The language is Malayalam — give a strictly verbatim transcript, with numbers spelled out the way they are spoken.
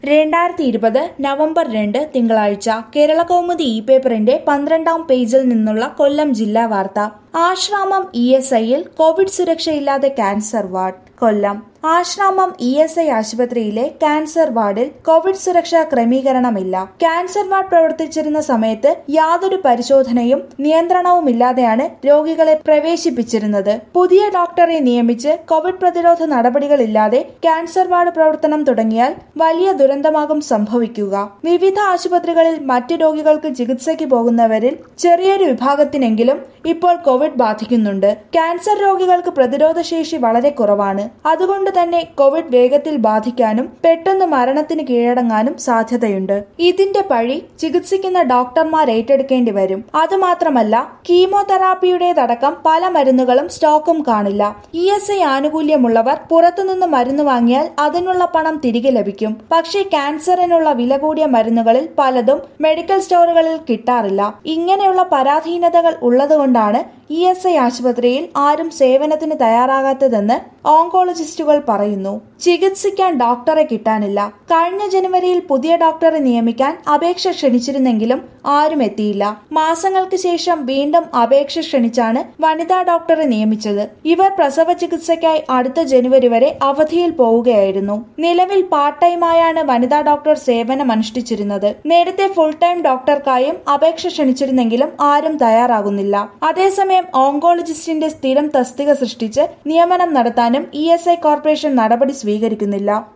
രണ്ടായിരത്തി ഇരുപത് നവംബർ രണ്ട് തിങ്കളാഴ്ച കേരളകൗമുദി ഇ പേപ്പറിന്റെ പന്ത്രണ്ടാം പേജിൽ നിന്നുള്ള കൊല്ലം ജില്ലാ വാർത്ത. ആശ്രാമം ഇ എസ് ഐയിൽ കോവിഡ് സുരക്ഷയില്ലാതെ cancer ward. Kollam Asramam E S I ആശുപത്രിയിലെ ക്യാൻസർ വാർഡിൽ കോവിഡ് സുരക്ഷാ ക്രമീകരണമില്ല. ക്യാൻസർ വാർഡ് പ്രവർത്തിച്ചിരുന്ന സമയത്ത് യാതൊരു പരിശോധനയും നിയന്ത്രണവുമില്ലാതെയാണ് രോഗികളെ പ്രവേശിപ്പിച്ചിരുന്നത്. പുതിയ ഡോക്ടറെ നിയമിച്ച് കോവിഡ് പ്രതിരോധ നടപടികളില്ലാതെ ക്യാൻസർ വാർഡ് പ്രവർത്തനം തുടങ്ങിയാൽ വലിയ ദുരന്തമാകും സംഭവിക്കുക. വിവിധ ആശുപത്രികളിൽ മറ്റ് രോഗികൾക്ക് ചികിത്സയ്ക്ക് പോകുന്നവരിൽ ചെറിയൊരു വിഭാഗത്തിനെങ്കിലും ഇപ്പോൾ കോവിഡ് ബാധിക്കുന്നുണ്ട്. ക്യാൻസർ രോഗികൾക്ക് പ്രതിരോധശേഷി വളരെ കുറവാണ്. അതുകൊണ്ട് തന്നെ കോവിഡ് വേഗത്തിൽ ബാധിക്കാനും പെട്ടെന്ന് മരണത്തിന് കീഴടങ്ങാനും സാധ്യതയുണ്ട്. ഇതിന്റെ പഴി ചികിത്സിക്കുന്ന ഡോക്ടർമാർ ഏറ്റെടുക്കേണ്ടി വരും. അതുമാത്രമല്ല, കീമോതെറാപ്പിയുടേതടക്കം പല മരുന്നുകളും സ്റ്റോക്കും കാണില്ല. ഇ എസ് ഐ ആനുകൂല്യമുള്ളവർ പുറത്തുനിന്ന് മരുന്ന് വാങ്ങിയാൽ അതിനുള്ള പണം തിരികെ ലഭിക്കും. പക്ഷേ ക്യാൻസറിനുള്ള വില കൂടിയ മരുന്നുകളിൽ പലതും മെഡിക്കൽ സ്റ്റോറുകളിൽ കിട്ടാറില്ല. ഇങ്ങനെയുള്ള പരാധീനതകൾ ഉള്ളതുകൊണ്ടാണ് ഇ എസ് ഐ ആശുപത്രിയിൽ ആരും സേവനത്തിന് തയ്യാറാകാത്തതെന്ന് ഓങ്കോളജിസ്റ്റുകൾ പറയുന്നു. ചികിത്സിക്കാൻ ഡോക്ടറെ കിട്ടാനില്ല. കഴിഞ്ഞ ജനുവരിയിൽ പുതിയ ഡോക്ടറെ നിയമിക്കാൻ അപേക്ഷ ക്ഷണിച്ചിരുന്നെങ്കിലും ആരും എത്തിയില്ല. മാസങ്ങൾക്ക് ശേഷം വീണ്ടും അപേക്ഷ ക്ഷണിച്ചാണ് വനിതാ ഡോക്ടറെ നിയമിച്ചത്. ഇവർ പ്രസവ ചികിത്സയ്ക്കായി അടുത്ത ജനുവരി വരെ അവധിയിൽ പോവുകയായിരുന്നു. നിലവിൽ പാർട്ട് ടൈമായാണ് വനിതാ ഡോക്ടർ സേവനം അനുഷ്ഠിച്ചിരുന്നത്. നേരത്തെ ഫുൾ ടൈം ഡോക്ടർക്കായും അപേക്ഷ ക്ഷണിച്ചിരുന്നെങ്കിലും ആരും തയ്യാറാകുന്നില്ല. അതേസമയം ഓങ്കോളജിസ്റ്റിന്റെ സ്ഥിരം തസ്തിക സൃഷ്ടിച്ച് നിയമനം നടത്താനും ഇ എസ് ഐ കോർപ്പറേഷൻ നടപടി സ്വീകരിക്കുന്നില്ല.